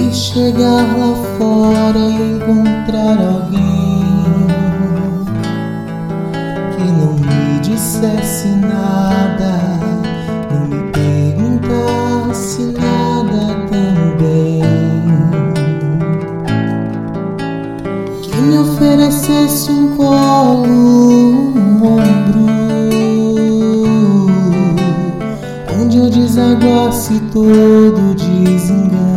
E chegar lá fora e encontrar alguém que não me dissesse nada, não me perguntasse nada também, que me oferecesse um colo, um ombro, onde eu desaguasse todo desengano.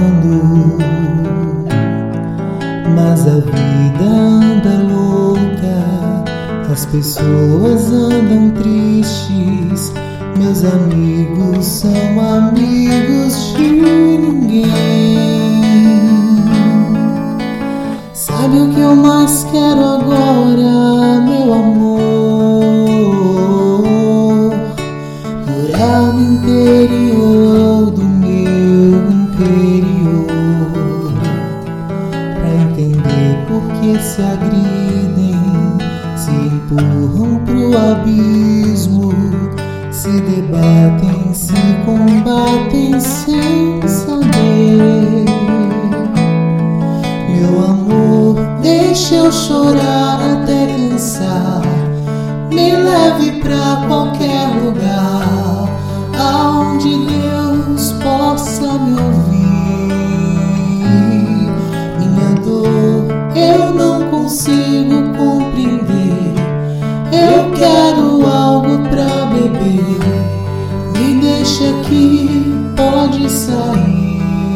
Mas a vida anda louca, as pessoas andam tristes, meus amigos são amigos de ninguém. Sabe o que eu mais quero agora, meu amor? Morar no interior do meu interior, pra entender por que se agridem, se empurram pro abismo, se debatem, se combatem sem saber. Meu amor, deixa eu chorar até cansar, me leve pra qualquer lugar, aonde Deus possa me ouvir. Minha dor eu não consigo compreender, eu quero algo pra beber, me deixa aqui, pode sair.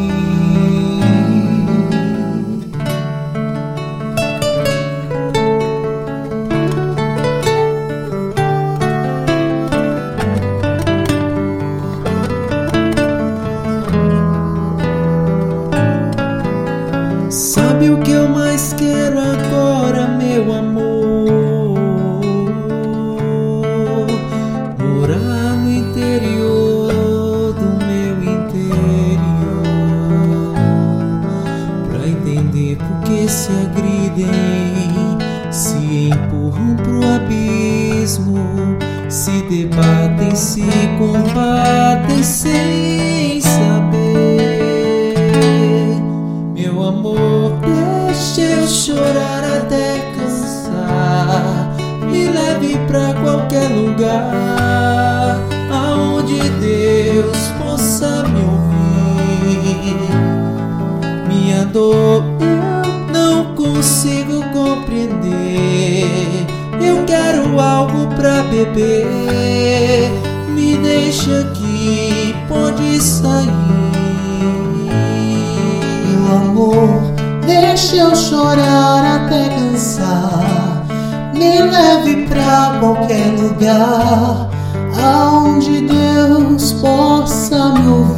Sabe o que eu mais quero agora, meu amor? Morar no interior do meu interior, pra entender por que se agridem, se empurram pro abismo, se debatem, se combatem sem saber. Meu amor, deixa eu chorar até cansar, me leve pra qualquer lugar, aonde Deus possa me ouvir. Minha dor eu não consigo compreender, eu quero algo pra beber, me deixa aqui, pode sair. Meu amor, deixa eu chorar até cansar, me leve pra qualquer lugar, aonde Deus possa me ouvir.